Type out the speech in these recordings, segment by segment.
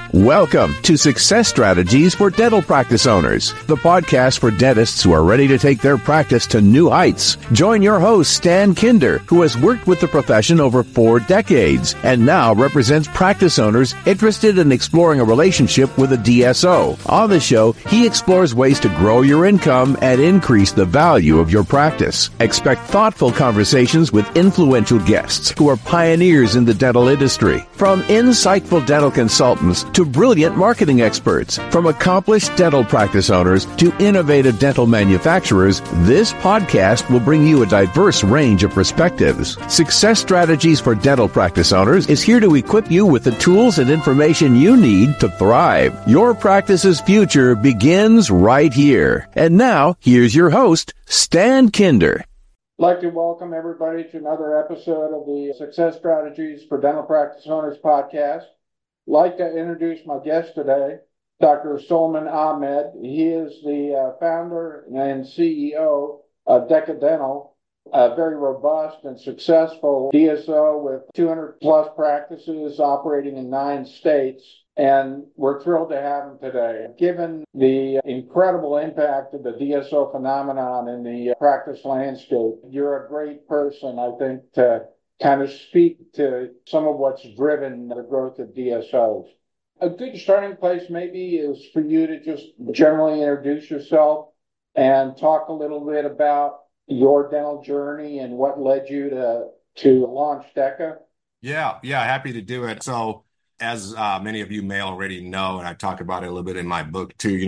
Welcome to Success Strategies for Dental Practice Owners, the podcast for dentists who are ready to take their practice to new heights. Join your host, Stan Kinder, who has worked with the profession over 4 decades and now represents practice owners interested in exploring a relationship with a DSO. On the show, he explores ways to grow your income and increase the value of your practice. Expect thoughtful conversations with influential guests who are pioneers in the dental industry. From insightful dental consultants to brilliant marketing experts, from accomplished dental practice owners to innovative dental manufacturers, this podcast will bring you a diverse range of perspectives. Success Strategies for Dental Practice Owners is here to equip you with the tools and information you need to thrive. Your practice's future begins right here. And now, here's your host, Stan Kinder. I'd like to welcome everybody to another episode of the Success Strategies for Dental Practice Owners podcast. I'd like to introduce my guest today, Dr. Solomon Ahmed. He is the founder and CEO of DECA Dental, a very robust and successful DSO with 200 plus practices operating in 9 states. And we're thrilled to have him today. Given the incredible impact of the DSO phenomenon in the practice landscape, you're a great person, I think, to kind of speak to some of what's driven the growth of DSOs. A good starting place maybe is for you to just generally introduce yourself and talk a little bit about your dental journey and what led you to launch DECA. Yeah, happy to do it. So as many of you may already know, and I talk about it a little bit in my book too,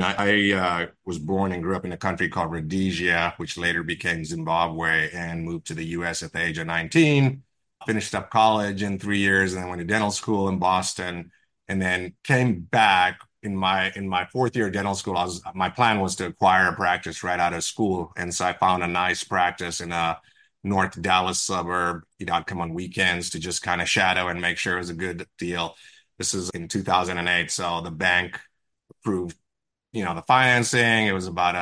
I was born and grew up in a country called Rhodesia, which later became Zimbabwe, and moved to the U.S. at the age of 19. Finished up college in 3 years, and then went to dental school in Boston, and then came back in my 4th year of dental school. My plan was to acquire a practice right out of school, and so I found a nice practice in a North Dallas suburb. I'd come on weekends to just kind of shadow and make sure it was a good deal. This is in 2008, so the bank approved, the financing. It was about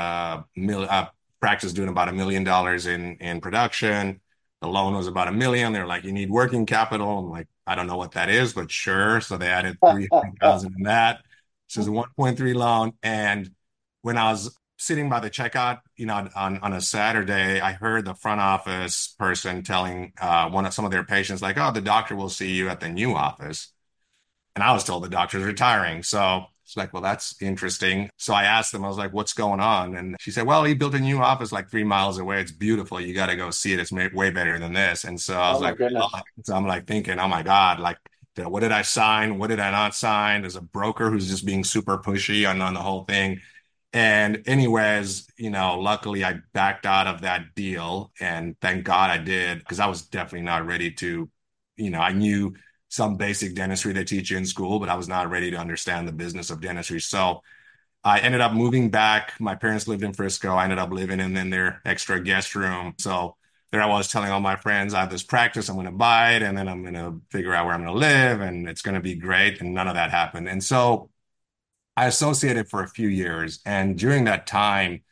a practice doing about $1 million in production. The loan was about $1 million. They're like, you need working capital. I'm like, I don't know what that is, but sure. So they added $300,000 in that. So it's a 1.3 loan. And when I was sitting by the checkout, on a Saturday, I heard the front office person telling some of their patients, like, oh, the doctor will see you at the new office. And I was told the doctor's retiring. So it's like, well, that's interesting. So I asked them, I was like, what's going on? And she said, well, he built a new office like 3 miles away. It's beautiful. You got to go see it. It's way better than this. And so I was so I'm like thinking, oh my God, like, what did I sign? What did I not sign? There's a broker who's just being super pushy on the whole thing. And anyways, luckily I backed out of that deal, and thank God I did, because I was definitely not ready to, I knew some basic dentistry they teach you in school, but I was not ready to understand the business of dentistry. So I ended up moving back. My parents lived in Frisco. I ended up living in their extra guest room. So there I was telling all my friends, I have this practice, I'm going to buy it, and then I'm going to figure out where I'm going to live, and it's going to be great. And none of that happened. And so I associated for a few years. And during that time,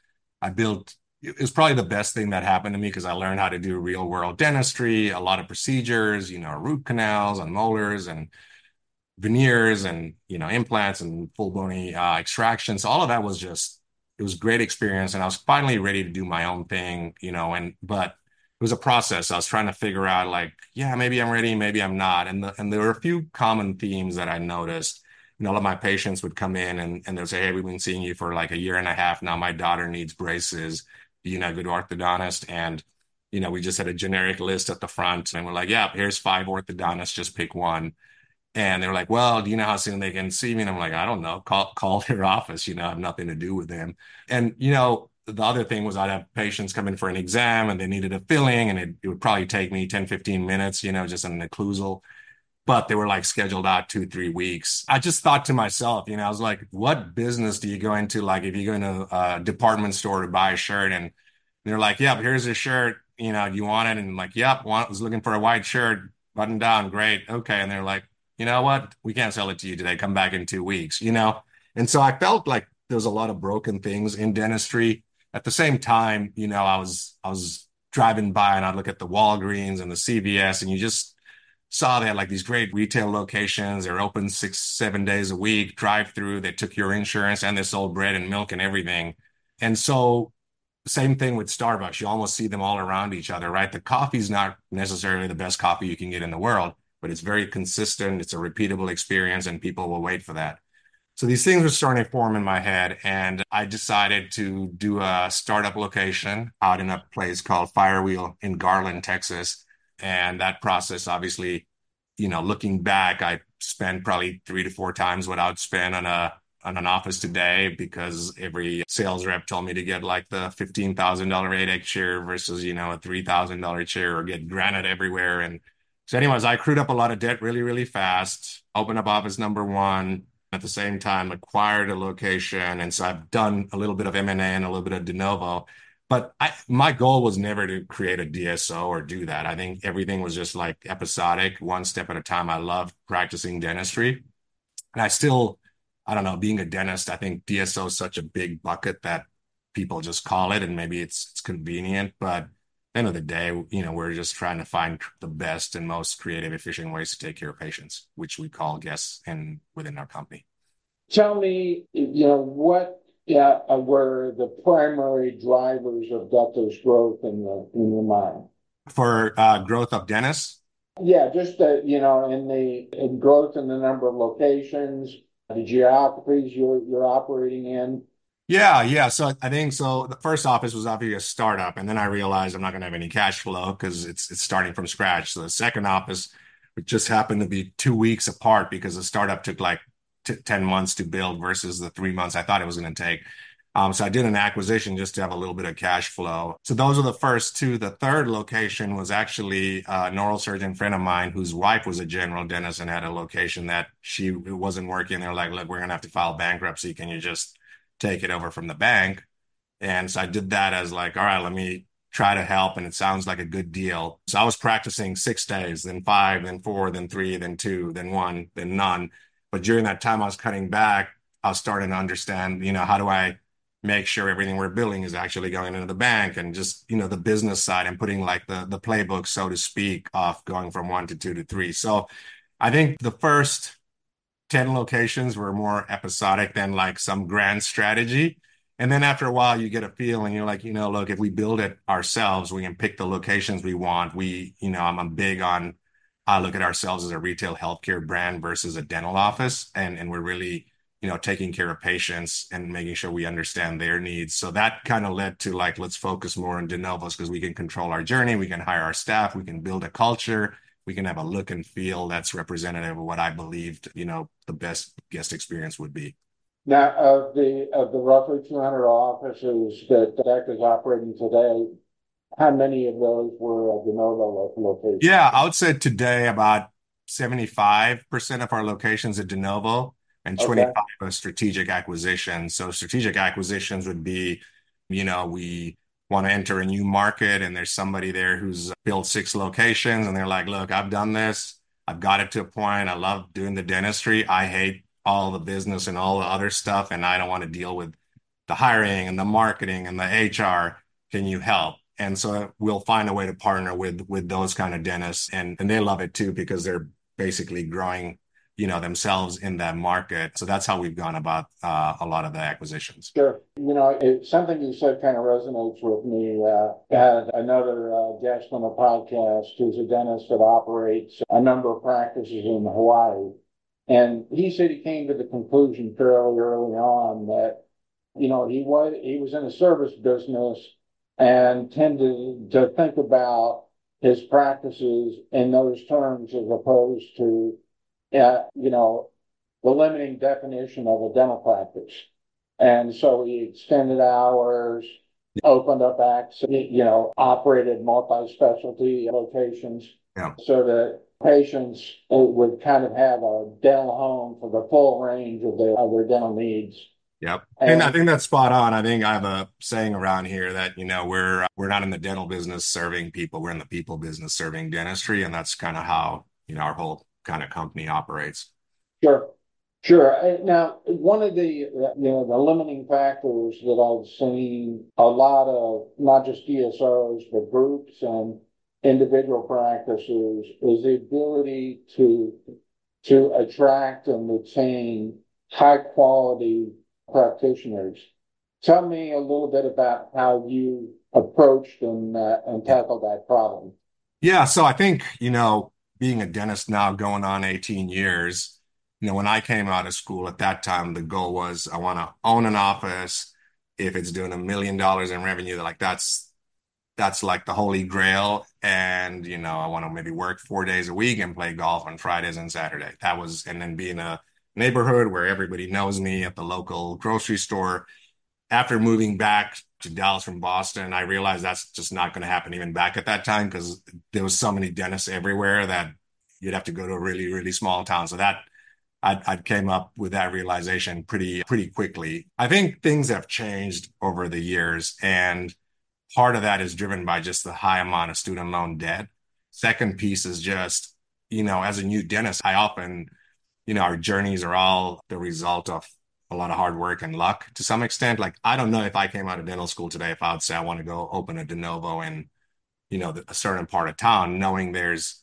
it was probably the best thing that happened to me, because I learned how to do real world dentistry, a lot of procedures, root canals and molars and veneers and, implants and full bony extractions. All of that was it was a great experience. And I was finally ready to do my own thing, but it was a process. I was trying to figure out, like, yeah, maybe I'm ready, maybe I'm not. And there were a few common themes that I noticed. A lot of my patients would come in and they'll say, hey, we've been seeing you for like 1.5 years now. My daughter needs braces. Do you know a good orthodontist? And, we just had a generic list at the front, and we're like, yeah, here's 5 orthodontists, just pick one. And they were like, well, do you know how soon they can see me? And I'm like, I don't know. Call their office. I have nothing to do with them. And, the other thing was I'd have patients come in for an exam and they needed a filling, and it would probably take me 10, 15 minutes, just an occlusal. But they were like scheduled out 2-3 weeks. I just thought to myself, I was like, what business do you go into? Like, if you go into a department store to buy a shirt, and they're like, yep, here's a shirt, do you want it? And I'm like, yep, was looking for a white shirt, button down, great, okay. And they're like, you know what? We can't sell it to you today. Come back in 2 weeks, And so I felt like there was a lot of broken things in dentistry. At the same time, I was driving by and I'd look at the Walgreens and the CVS, and saw they had like these great retail locations. They're open 6, 7 days a week, drive through. They took your insurance and they sold bread and milk and everything. And so same thing with Starbucks. You almost see them all around each other, right? The coffee's not necessarily the best coffee you can get in the world, but it's very consistent. It's a repeatable experience and people will wait for that. So these things were starting to form in my head, and I decided to do a startup location out in a place called Firewheel in Garland, Texas. And that process, obviously, looking back, I spent probably 3 to 4 times what I would spend on an office today because every sales rep told me to get like the $15,000 8X chair versus, a $3,000 chair or get granite everywhere. And so anyways, I accrued up a lot of debt really, really fast, opened up office number one, at the same time acquired a location. And so I've done a little bit of M&A and a little bit of de novo. But my goal was never to create a DSO or do that. I think everything was just like episodic, one step at a time. I love practicing dentistry. And I don't know, being a dentist, I think DSO is such a big bucket that people just call it, and maybe it's convenient. But at the end of the day, we're just trying to find the best and most creative, efficient ways to take care of patients, which we call guests within our company. Tell me, what were the primary drivers of Ductos growth in your mind? For growth of dentists? Yeah, just in growth in the number of locations, the geographies you're operating in. Yeah. So I think so. The first office was obviously a startup, and then I realized I'm not going to have any cash flow because it's starting from scratch. So the second office, which just happened to be 2 weeks apart because the startup took like 10 months to build versus the 3 months I thought it was going to take. So I did an acquisition just to have a little bit of cash flow. So those are the first two. The third location was actually a neurosurgeon friend of mine whose wife was a general dentist and had a location that it wasn't working. They're like, look, we're going to have to file bankruptcy. Can you just take it over from the bank? And so I did that as like, all right, let me try to help. And it sounds like a good deal. So I was practicing 6 days, then 5, then 4, then 3, then 2, then 1, then none. But during that time I was cutting back, I was starting to understand, how do I make sure everything we're building is actually going into the bank, and just, the business side and putting like the playbook, so to speak, of going from 1 to 2 to 3. So I think the first 10 locations were more episodic than like some grand strategy. And then after a while, you get a feel and you're like, look, if we build it ourselves, we can pick the locations we want. I look at ourselves as a retail healthcare brand versus a dental office. And we're really, taking care of patients and making sure we understand their needs. So that kind of led to like, let's focus more on de novos because we can control our journey. We can hire our staff. We can build a culture. We can have a look and feel that's representative of what I believed, the best guest experience would be. Now, of the roughly 200 offices that DEC is operating today, how many of those were de novo locations? Yeah, I would say today about 75% of our locations are de novo and 25 are strategic acquisitions. So strategic acquisitions would be, we want to enter a new market and there's somebody there who's built 6 locations and they're like, look, I've done this. I've got it to a point. I love doing the dentistry. I hate all the business and all the other stuff, and I don't want to deal with the hiring and the marketing and the HR. Can you help? And so we'll find a way to partner with those kind of dentists, and they love it too because they're basically growing, themselves in that market. So that's how we've gone about a lot of the acquisitions. Sure. Something you said kind of resonates with me. I had another guest on the podcast who's a dentist that operates a number of practices in Hawaii. And he said he came to the conclusion fairly early on that, he was in a service business and tended to think about his practices in those terms as opposed to, the limiting definition of a dental practice. And so he extended hours, opened up access, operated multi-specialty locations so that patients would kind of have a dental home for the full range of their dental needs. Yep. And I think that's spot on. I think I have a saying around here that, we're not in the dental business serving people. We're in the people business serving dentistry. And that's kind of how, our whole kind of company operates. Sure. Now, one of the limiting factors that I've seen a lot of, not just DSOs, but groups and individual practices is the ability to attract and retain high quality practitioners. Tell me a little bit about how you approached and tackled that problem. Yeah, so I think, being a dentist now going on 18 years, when I came out of school at that time, the goal was I want to own an office. If it's doing $1 million in revenue, like that's like the holy grail. And, I want to maybe work 4 days a week and play golf on Fridays and Saturday. And then be in a neighborhood where everybody knows me at the local grocery store. After moving back to Dallas from Boston, I realized that's just not going to happen even back at that time because there was so many dentists everywhere that you'd have to go to a really, really small town. So that I came up with that realization pretty quickly. I think things have changed over the years, and part of that is driven by just the high amount of student loan debt. Second piece is just, as a new dentist, I often, our journeys are all the result of a lot of hard work and luck to some extent. Like, I don't know if I came out of dental school today, if I would say I want to go open a de novo in, a certain part of town, knowing there's,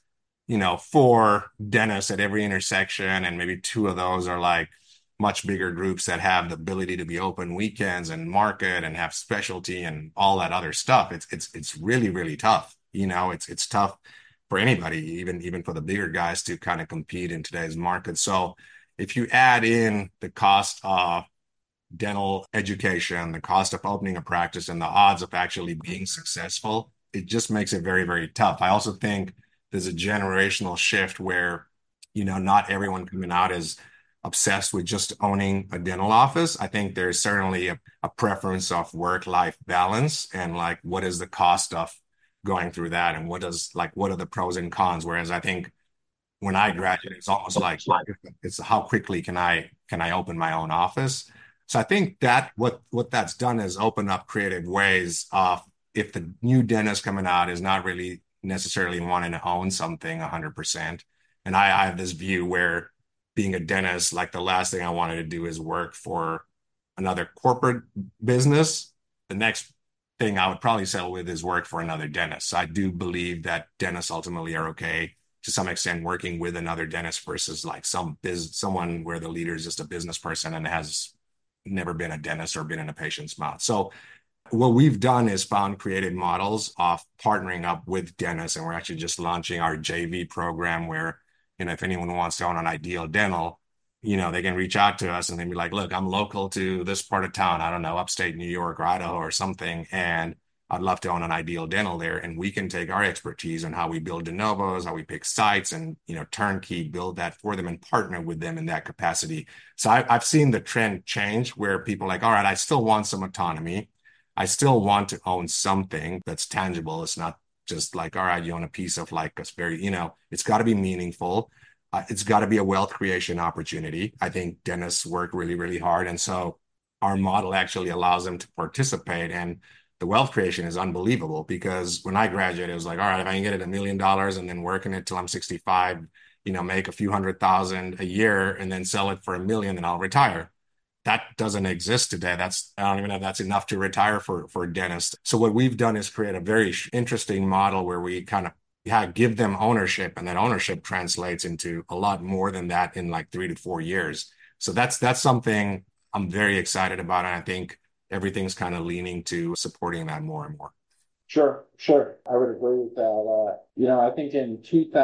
four dentists at every intersection, and maybe two of those are like much bigger groups that have the ability to be open weekends and market and have specialty and all that other stuff. It's really, really tough. It's tough for anybody, even for the bigger guys to kind of compete in today's market. So if you add in the cost of dental education, the cost of opening a practice, and the odds of actually being successful, it just makes it very, very tough. I also think there's a generational shift where, not everyone coming out is obsessed with just owning a dental office. I think there's certainly a preference of work-life balance and like what is the cost of going through that and what are the pros and cons. Whereas I think when I graduated, it's almost like it's how quickly can I open my own office. So I think that what that's done is open up creative ways of if the new dentist coming out is not really necessarily wanting to own something 100%. And I have this view where being a dentist, like the last thing I wanted to do is work for another corporate business. The next thing I would probably settle with is work for another dentist. So I do believe that dentists ultimately are okay to some extent working with another dentist versus like someone where the leader is just a business person and has never been a dentist or been in a patient's mouth. So what we've done is found creative models of partnering up with dentists, and we're actually just launching our JV program where, if anyone wants to own an Ideal Dental, they can reach out to us and they'd be like, look, I'm local to this part of town. I don't know, upstate New York or Idaho or something. And I'd love to own an Ideal Dental there. And we can take our expertise on how we build de novos, how we pick sites and, turnkey build that for them and partner with them in that capacity. So I've seen the trend change where people are like, all right, I still want some autonomy. I still want to own something that's tangible. It's not just like, all right, you own a piece of like a very, it's got to be meaningful. It's got to be a wealth creation opportunity. I think dentists work really, really hard. And so our model actually allows them to participate. And the wealth creation is unbelievable because when I graduated, it was like, all right, if I can get it $1 million and then working it till I'm 65, make a few $100,000 a year and then sell it for $1 million, then I'll retire. That doesn't exist today. I don't even know if that's enough to retire for a dentist. So what we've done is create a very interesting model where we kind of give them ownership, and that ownership translates into a lot more than that in like 3 to 4 years. So that's something I'm very excited about, and I think everything's kind of leaning to supporting that more and more. Sure. I would agree with that. I think in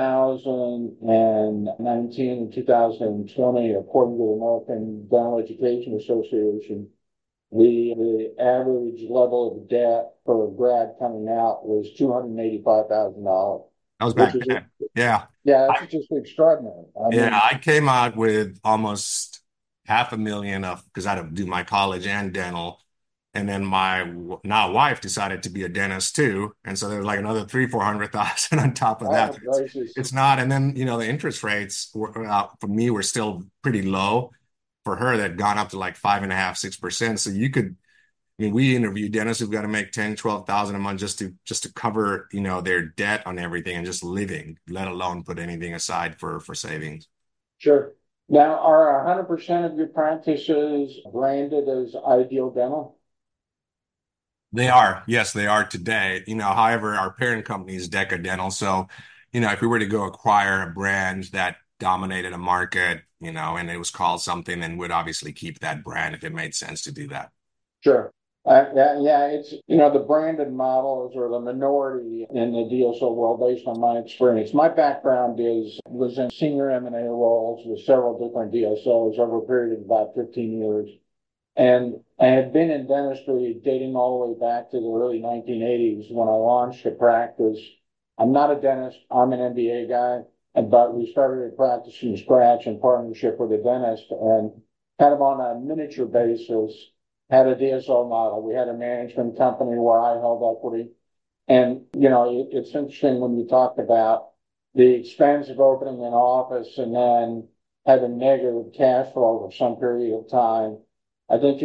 2019 and 2020, according to the American Dental Education Association, the average level of debt for a grad coming out was $285,000. That was back then. Yeah. Yeah, that's just extraordinary. I came out with almost $500,000 because I had to do my college and dental. And then my now wife decided to be a dentist too. And so there was like another 300,000-400,000 on top of that. It's not. And then, the interest rates for me were still pretty low. For her, that gone up to like 5.5%, 6%. So we interview dentists who've got to make 10, 12,000 a month just to cover, their debt on everything and just living, let alone put anything aside for savings. Sure. Now, are 100% of your practices branded as Ideal Dental? They are. Yes, they are today. However, our parent company is Deca Dental. So, if we were to go acquire a brand that dominated a market, and it was called something, then we'd obviously keep that brand if it made sense to do that. Sure. Yeah, it's, the branded models are the minority in the DSO world based on my experience. My background was in senior M&A roles with several different DSOs over a period of about 15 years. And I had been in dentistry dating all the way back to the early 1980s when I launched a practice. I'm not a dentist, I'm an MBA guy, but we started a practice from scratch in partnership with a dentist and kind of on a miniature basis had a DSO model. We had a management company where I held equity. And, it's interesting when you talk about the expense of opening an office and then having negative cash flow for some period of time. I think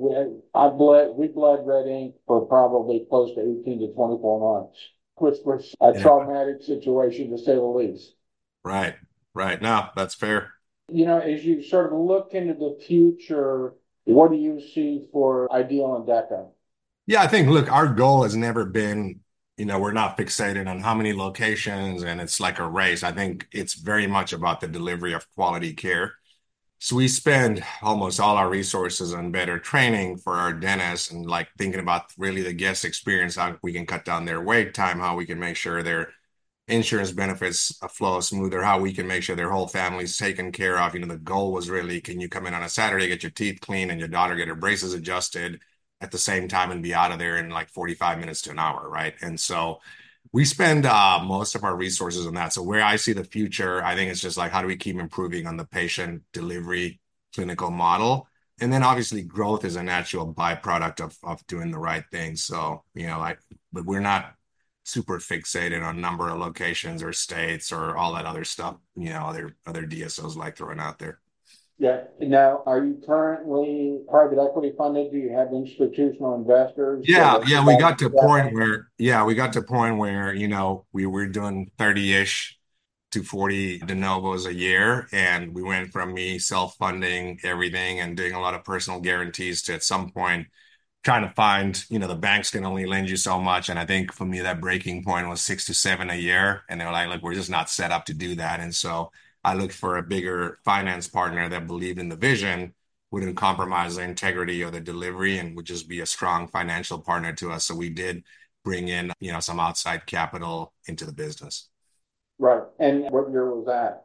we bled red ink for probably close to 18 to 24 months, which was a Yeah. traumatic situation to say the least. Right. Right. No, that's fair. As you sort of look into the future, what do you see for Ideal and DECA? Yeah, I think, look, our goal has never been, we're not fixated on how many locations and it's like a race. I think it's very much about the delivery of quality care. So we spend almost all our resources on better training for our dentists and like thinking about really the guest experience, how we can cut down their wait time, how we can make sure their insurance benefits flow smoother, how we can make sure their whole family's taken care of. The goal was really, can you come in on a Saturday, get your teeth cleaned and your daughter get her braces adjusted at the same time and be out of there in like 45 minutes to an hour, right? And so we spend most of our resources on that. So where I see the future, I think it's just like, how do we keep improving on the patient delivery clinical model? And then obviously growth is a natural byproduct of doing the right thing. So, but we're not super fixated on number of locations or states or all that other stuff, other DSOs like throwing out there. Yeah. Now, are you currently private equity funded? Do you have institutional investors that Yeah, are yeah, providing capital? we got to a point where, we were doing 30-ish to 40 de novos a year. And we went from me self-funding everything and doing a lot of personal guarantees to at some point trying to find, the banks can only lend you so much. And I think for me, that breaking point was 6 to 7 a year. And they were like, look, we're just not set up to do that. And so I looked for a bigger finance partner that believed in the vision, wouldn't compromise the integrity of the delivery, and would just be a strong financial partner to us. So we did bring in, some outside capital into the business. Right. And what year was that?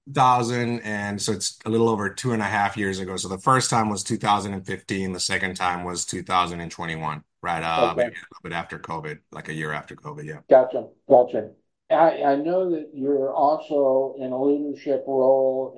2000, and so it's a little over 2.5 years ago. So the first time was 2015. The second time was 2021, right? Maybe Okay. a little bit after COVID, like a year after COVID. Yeah. Gotcha. Gotcha. I know that you're also in a leadership role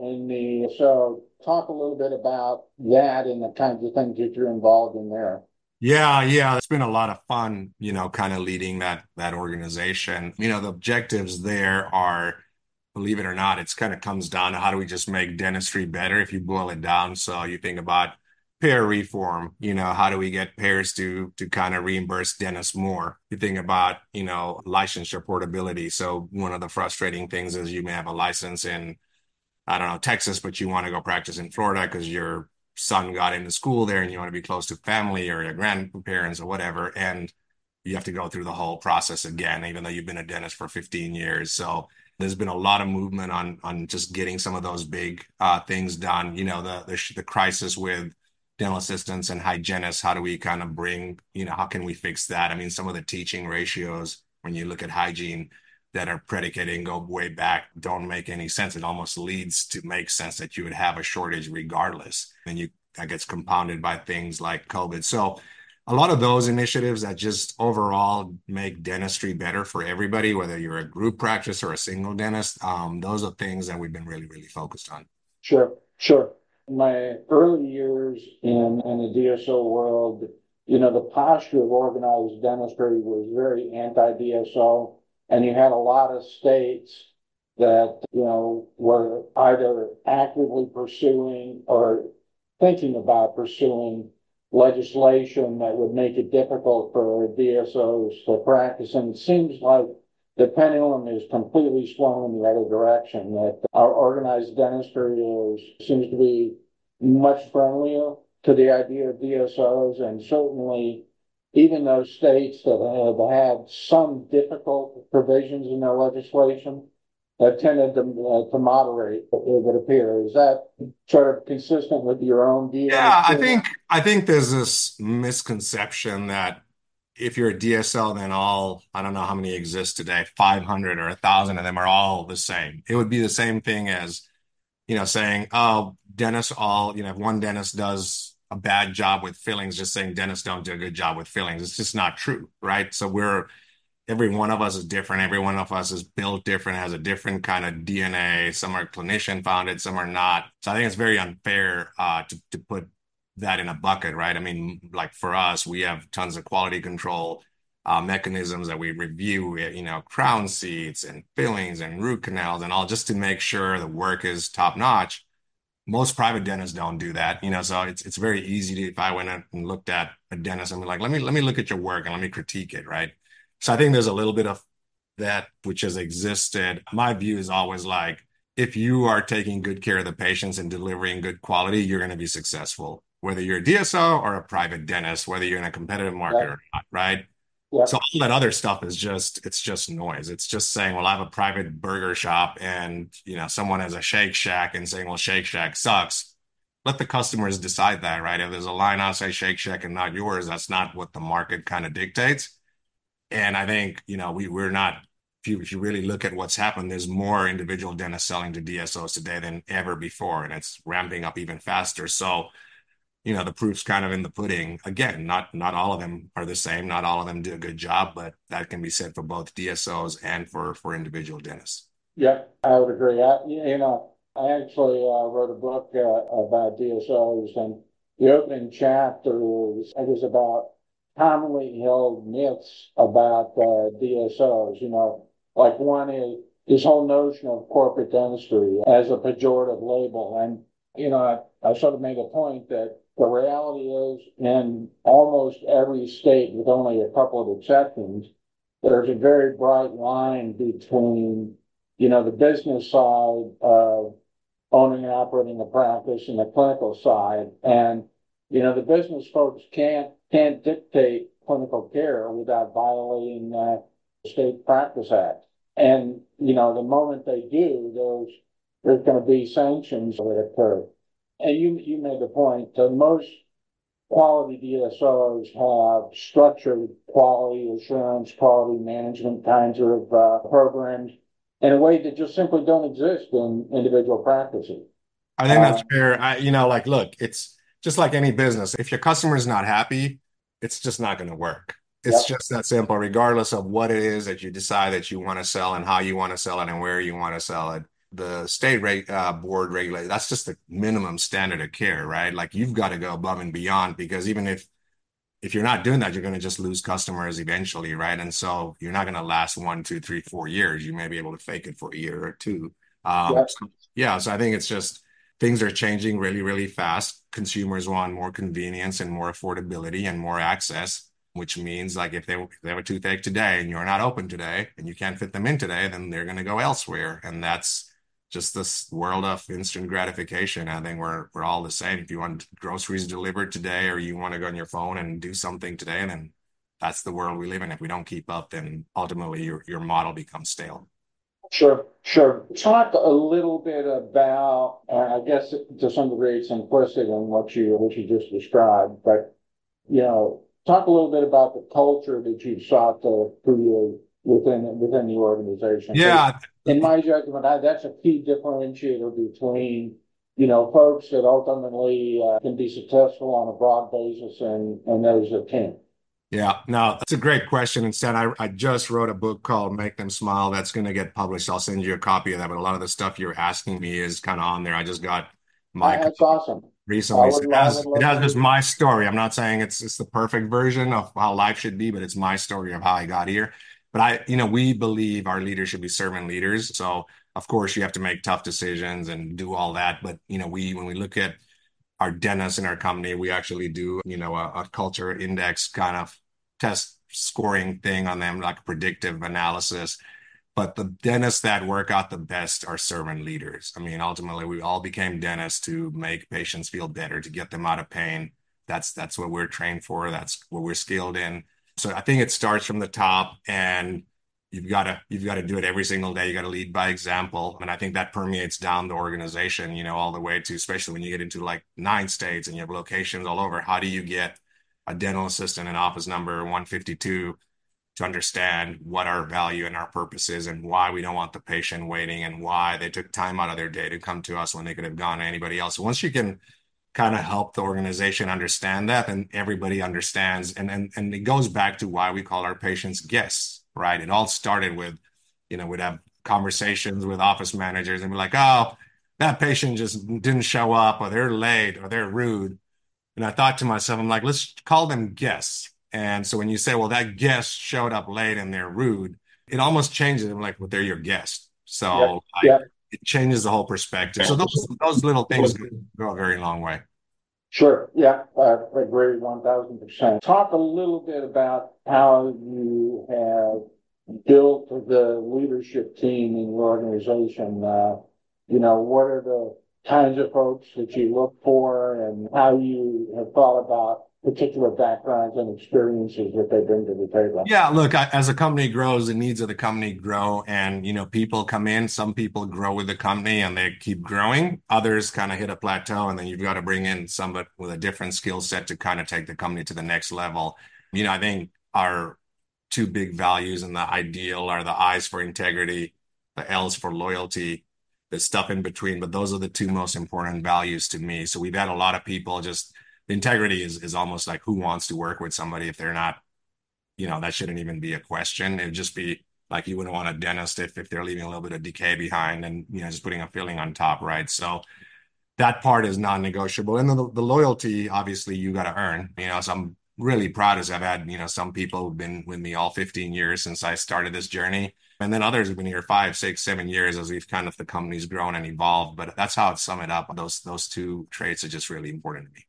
so talk a little bit about that and the kinds of things that you're involved in there. Yeah, yeah. It's been a lot of fun, kind of leading that organization. The objectives there are, believe it or not, it's kind of comes down to how do we just make dentistry better if you boil it down. So you think about payer reform, how do we get payers to kind of reimburse dentists more? You think about, licensure portability. So one of the frustrating things is you may have a license in, I don't know, Texas, but you want to go practice in Florida because your son got into school there and you want to be close to family or your grandparents or whatever. And you have to go through the whole process again, even though you've been a dentist for 15 years. So there's been a lot of movement on just getting some of those big things done. The crisis with dental assistants and hygienists. How do we kind of bring, how can we fix that? I mean, some of the teaching ratios when you look at hygiene that are predicated and go way back don't make any sense. It almost leads to make sense that you would have a shortage regardless. And that gets compounded by things like COVID. So a lot of those initiatives that just overall make dentistry better for everybody, whether you're a group practice or a single dentist, those are things that we've been really, really focused on. Sure, sure. In my early years in the DSO world, the posture of organized dentistry was very anti-DSO, and you had a lot of states that, were either actively pursuing or thinking about pursuing legislation that would make it difficult for DSOs to practice. And it seems like the pendulum is completely swung in the other direction, that our organized dentistry seems to be much friendlier to the idea of DSOs, and certainly even those states that have had some difficult provisions in their legislation have tended to moderate, it would appear. Is that sort of consistent with your own view and Yeah, experience? I think there's this misconception that if you're a DSO, then I don't know how many exist today, 500 or 1,000 of them are all the same. It would be the same thing as, saying, oh, dentists if one dentist does a bad job with fillings, just saying dentists don't do a good job with fillings. It's just not true, right? So every one of us is different. Every one of us is built different, has a different kind of DNA. Some are clinician founded, some are not. So I think it's very unfair to put that in a bucket, right? I mean, like for us, we have tons of quality control mechanisms that we review, crown seats and fillings and root canals and all just to make sure the work is top notch. Most private dentists don't do that, so it's very easy to, if I went out and looked at a dentist and be like, let me look at your work and let me critique it, right? So I think there's a little bit of that which has existed. My view is always like, if you are taking good care of the patients and delivering good quality, you're going to be successful, whether you're a DSO or a private dentist, whether you're in a competitive market Yeah, or not, right? yeah, So all that other stuff is it's just noise. It's just saying, well, I have a private burger shop and, someone has a Shake Shack and saying, well, Shake Shack sucks. Let the customers decide that, right? If there's a line outside Shake Shack and not yours, that's not what the market kind of dictates. And I think, we're not, if you really look at what's happened, there's more individual dentists selling to DSOs today than ever before, and it's ramping up even faster. So, the proof's kind of in the pudding. Again, not all of them are the same. Not all of them do a good job, but that can be said for both DSOs and for individual dentists. yeah, I would agree. I actually wrote a book about DSOs, and the opening chapter is about commonly held myths about DSOs. Like one is this whole notion of corporate dentistry as a pejorative label, and I sort of made a point that the reality is in almost every state, with only a couple of exceptions, there's a very bright line between the business side of owning and operating a practice and the clinical side. And, the business folks can't dictate clinical care without violating the State Practice Act. And, the moment they do, there's going to be sanctions that occur. And you made the point that most quality DSOs have structured quality assurance, quality management kinds of programs in a way that just simply don't exist in individual practices. I think Uh, that's fair. Like, look, it's just like any business. If your customer is not happy, it's just not going to work. It's yep, just that simple, regardless of what it is that you decide that you want to sell and how you want to sell it and where you want to sell it. The state rate board regulates. That's just the minimum standard of care, right? Like you've got to go above and beyond because even if you're not doing that, you're going to just lose customers eventually, right? And so you're not going to last 1, 2, 3, 4 years. You may be able to fake it for a year or two. yep, Yeah, so I think it's just things are changing really, really fast. Consumers want more convenience and more affordability and more access, which means like if they have a toothache today and you're not open today and you can't fit them in today, then they're going to go elsewhere. And that's just this world of instant gratification. I think we're all the same. If you want groceries delivered today or you want to go on your phone and do something today, then that's the world we live in. If we don't keep up, then ultimately your model becomes stale. sure, sure. Talk a little bit about, I guess to some degree it's implicit in what you just described, but talk a little bit about the culture that you sought to create within the organization. Because Yeah, in my judgment, that's a key differentiator between folks that ultimately can be successful on a broad basis and those that can't. yeah, no, that's a great question. Instead, I just wrote a book called Make Them Smile that's going to get published. I'll send you a copy of that. But a lot of the stuff you're asking me is kind of on there. I just got my That's awesome. recently. So I would it love to has just read. my story. I'm not saying it's the perfect version of how life should be, but it's my story of how I got here. But we believe our leaders should be servant leaders. So of course you have to make tough decisions and do all that. But when we look at our dentists in our company, we actually do, a culture index kind of test scoring thing on them, like predictive analysis. But the dentists that work out the best are servant leaders. I mean, ultimately, we all became dentists to make patients feel better, to get them out of pain. That's what we're trained for. That's what we're skilled in. So I think it starts from the top, and you've got to do it every single day. You got to lead by example, and I think that permeates down the organization, all the way to, especially when you get into like 9 states and you have locations all over. How do you get a dental assistant in office number 152 to understand what our value and our purpose is, and why we don't want the patient waiting, and why they took time out of their day to come to us when they could have gone to anybody else? So once you can kind of help the organization understand that, and everybody understands, and it goes back to why we call our patients guests, right? It all started with, we'd have conversations with office managers and be like, oh, that patient just didn't show up, or they're late, or they're rude. And I thought to myself, I'm like, let's call them guests. And so when you say, well, that guest showed up late and they're rude, it almost changes. I'm like, well, they're your guest. Yeah. So Yeah. it changes the whole perspective. So those little things go a very long way. Sure. Yeah. I agree 1000%. Talk a little bit about how you have built the leadership team in your organization. What are the kinds of folks that you look for, and how you have thought about particular backgrounds and experiences that they bring to the table? Yeah, look, as a company grows, the needs of the company grow, and people come in. Some people grow with the company and they keep growing. Others kind of hit a plateau, and then you've got to bring in somebody with a different skill set to kind of take the company to the next level. I think our two big values in the ideal are the I's for integrity, the L's for loyalty, the stuff in between. But those are the two most important values to me. So we've had a lot of people just, the integrity is almost like, who wants to work with somebody if they're not, that shouldn't even be a question. It'd just be like, you wouldn't want a dentist if they're leaving a little bit of decay behind, and, just putting a filling on top, right? So that part is non-negotiable. And then the loyalty, obviously, you got to earn, so I'm really proud as I've had, some people who've been with me all 15 years since I started this journey. And then others have been here 5, 6, 7 years as we've kind of, the company's grown and evolved. But that's how I'd sum it up. Those two traits are just really important to me.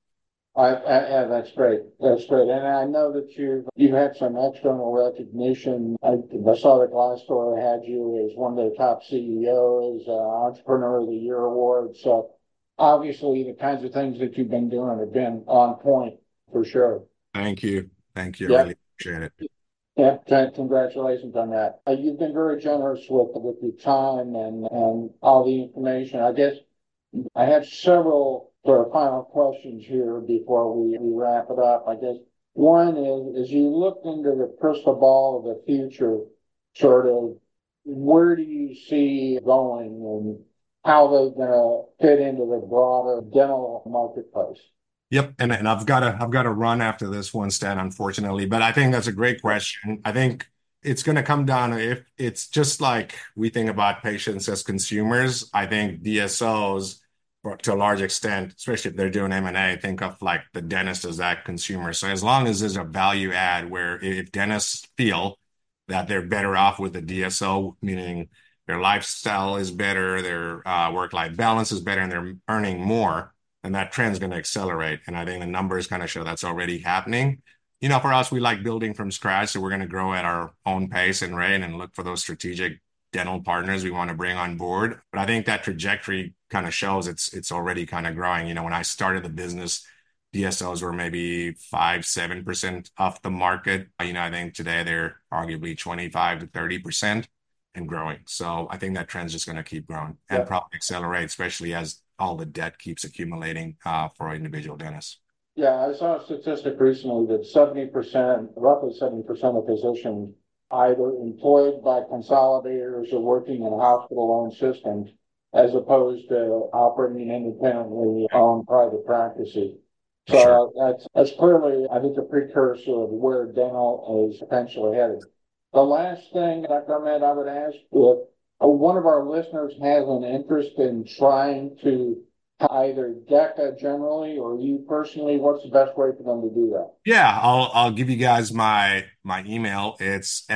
Yeah, that's great. That's great. And I know that you've had some external recognition. I saw that Glassdoor had you as one of their top CEOs, Entrepreneur of the Year award. So obviously the kinds of things that you've been doing have been on point for sure. Thank you. Thank you. Yeah. I really appreciate it. Yeah, congratulations on that. You've been very generous with your time and all the information. I guess I have several sort of final questions here before we wrap it up. I guess one is, as you look into the crystal ball of the future, sort of where do you see going, and how they're going to fit into the broader dental marketplace? Yep, and I've got to run after this one, Stan, unfortunately. But I think that's a great question. I think it's going to come down to, if it's just like we think about patients as consumers. I think DSOs, to a large extent, especially if they're doing M&A, think of like the dentist as that consumer. So as long as there's a value add, where if dentists feel that they're better off with the DSO, meaning their lifestyle is better, their work-life balance is better, and they're earning more, and that trend's going to accelerate. And I think the numbers kind of show that's already happening. For us, we like building from scratch, so we're going to grow at our own pace and rate, and look for those strategic dental partners we want to bring on board. But I think that trajectory kind of shows it's already kind of growing. When I started the business, DSOs were maybe 5-7% of the market. I think today they're arguably 25 to 30% and growing. So I think that trend's just going to keep growing and probably accelerate, especially as all the debt keeps accumulating for individual dentists. Yeah, I saw a statistic recently that roughly 70% of physicians either employed by consolidators or working in hospital-owned systems, as opposed to operating independently owned private practices. So Sure. That's clearly, I think, a precursor of where dental is potentially headed. The last thing, Dr. Ahmed, I would ask, if one of our listeners has an interest in trying to either DECA generally or you personally, what's the best way for them to do that? Yeah, I'll give you guys my email. It's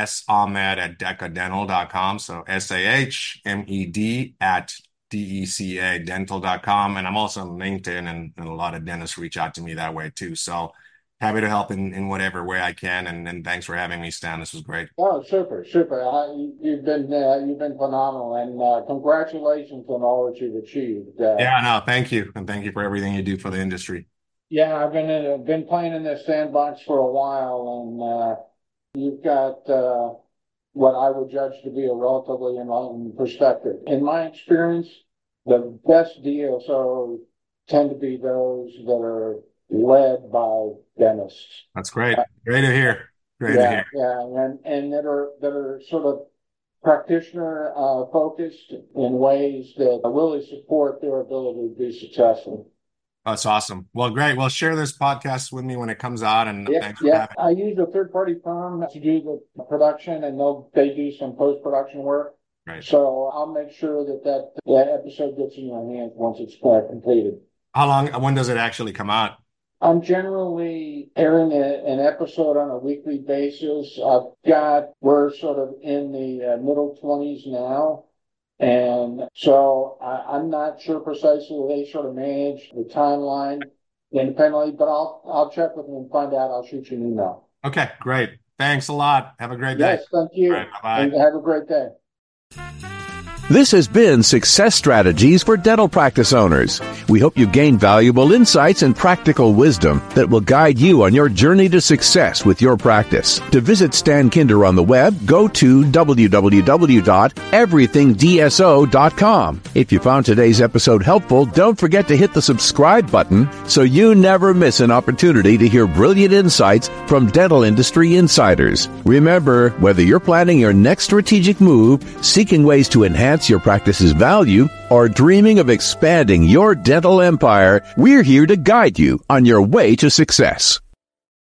sahmed@decadental.com. So SAHMED@DECAdental.com. And I'm also on LinkedIn, and a lot of dentists reach out to me that way too. So happy to help in whatever way I can. And thanks for having me, Stan. This was great. Oh, super. You've been phenomenal, and congratulations on all that you've achieved. Yeah, no, thank you. And thank you for everything you do for the industry. Yeah, I've been playing in this sandbox for a while, and you've got what I would judge to be a relatively enlightened perspective. In my experience, the best DSOs tend to be those that are led by dentists. That's great. Great to hear. Great to hear. Yeah, and that are sort of practitioner focused in ways that really support their ability to be successful. That's awesome. Well, great. Well, share this podcast with me when it comes out, and thanks for having me. I use a third-party firm to do the production, and they do some post-production work. Right. So I'll make sure that episode gets in your hands once it's completed. When does it actually come out? I'm generally airing an episode on a weekly basis. We're sort of in the middle 20s now. And so I'm not sure precisely they sort of manage the timeline independently, but I'll check with them and find out. I'll shoot you an email. Okay, great. Thanks a lot. Have a great day. Yes, thank you. All right, bye-bye. And have a great day. This has been Success Strategies for Dental Practice Owners. We hope you've gained valuable insights and practical wisdom that will guide you on your journey to success with your practice. To visit Stan Kinder on the web, go to www.everythingdso.com. If you found today's episode helpful, don't forget to hit the subscribe button so you never miss an opportunity to hear brilliant insights from dental industry insiders. Remember, whether you're planning your next strategic move, seeking ways to enhance your practice's value, or dreaming of expanding your dental empire, we're here to guide you on your way to success.